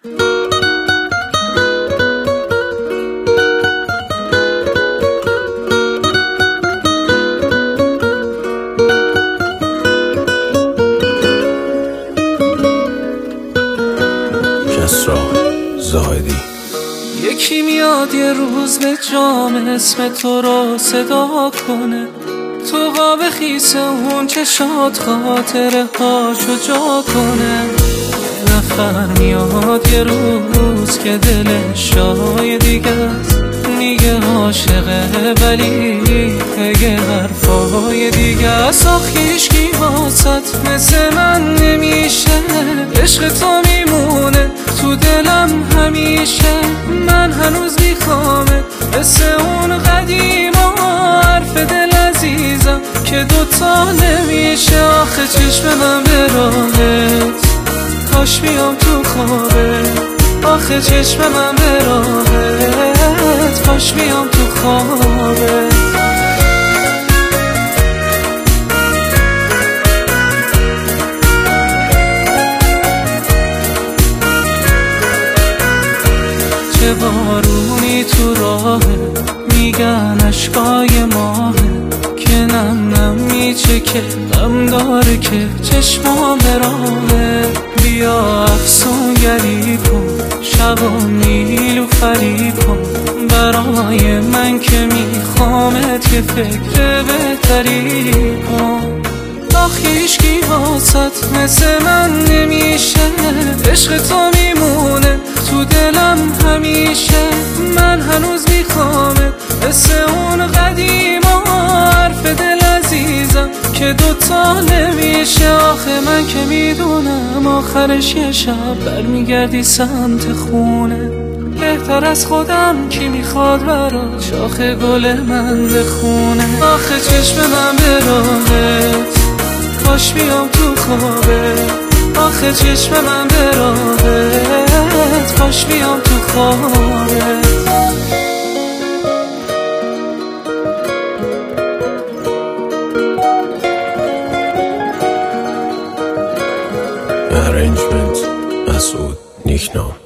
زاهدی. یکی میاد یه روز به جام اسم تو رو صدا کنه، تو قاب خیس اون چشات خاطره هاشو جا کنه. یه نفر میاد یه روز که دلش جای دیگه است، میگه عاشقه ولی بگه حرفای دیگه است. آخه هیچکی واسط مثل من نمیشه، عشق تو میمونه تو دلم همیشه. من هنوز میخوامه مثل اون قدیما، حرف دل عزیزم که دوتا نمیشه. آخه چشم من به راهت، کاش بیام تو خوابت. آخه چشم من به راهت، کاش بیام تو خوابت. چه بارونی تو راهه، میگن اشکای ماهه که نم نم میچکه، غم داره که چشمام به راهه. بیا افسونگری کن، شب و نیلوفری کن برای من که میخوامت، که فکر بهتری کن. آخه هیچکی واسط مثل من نمیشه، عشق تو میمونه تو دلم همیشه. من هنوز میخوامت مثل اون قدیما، حرف دل عزیزم که دوتا نمیشه. آخه من که میدونم آخرش یه شب برمیگردی سمت خونه، بهتر از خودم کی میخواد برات شاخ گل من بخونه. آخه چشم من به راهت، کاش بیام تو خوابت. آخه چشم من به راهت، کاش بیام تو خوابت. Arrangement مسعود نیکنام.